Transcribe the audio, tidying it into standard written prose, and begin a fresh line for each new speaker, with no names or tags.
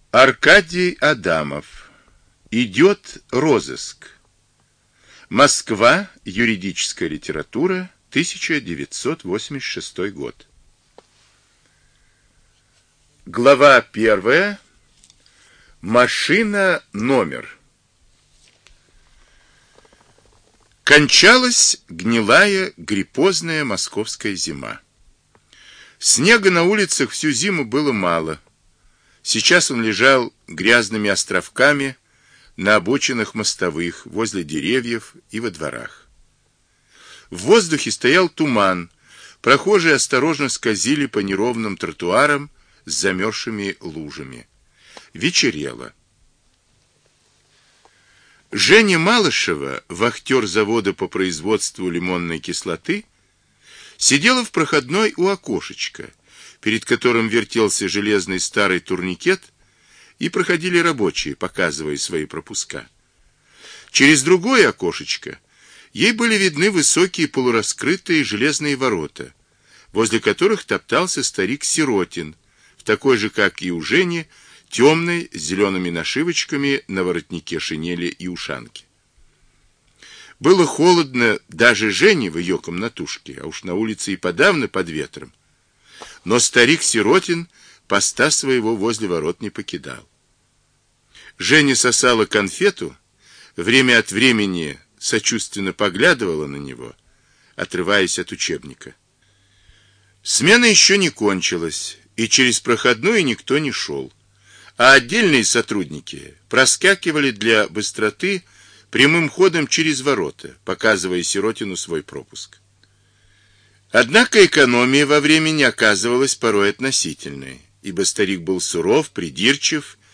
Аркадий Адамов. Идет розыск. Москва. Юридическая литература. 1986 год. Глава 1. Машина номер. Кончалась гнилая гриппозная московская зима. Снега на улицах всю зиму было мало. Сейчас он лежал грязными островками на обочинах мостовых, возле деревьев и во дворах. В воздухе стоял туман. Прохожие осторожно скользили по неровным тротуарам с замерзшими лужами. Вечерело. Женя Малышева, вахтер завода по производству лимонной кислоты, сидела в проходной у окошечка, перед которым вертелся железный старый турникет, и проходили рабочие, показывая свои пропуска. Через другое окошечко ей были видны высокие полураскрытые железные ворота, возле которых топтался старик Сиротин, в такой же, как и у Жени, темной, с зелеными нашивочками на воротнике шинели и ушанки. Было холодно даже Жене в ее комнатушке, а уж на улице и подавно под ветром. Но старик Сиротин поста своего возле ворот не покидал. Женя сосала конфету, время от времени сочувственно поглядывала на него, отрываясь от учебника. Смена еще не кончилась, и через проходную никто не шел, а отдельные сотрудники проскакивали для быстроты прямым ходом через ворота, показывая Сиротину свой пропуск. Однако экономия во времени оказывалась порой относительной, ибо старик был суров, придирчив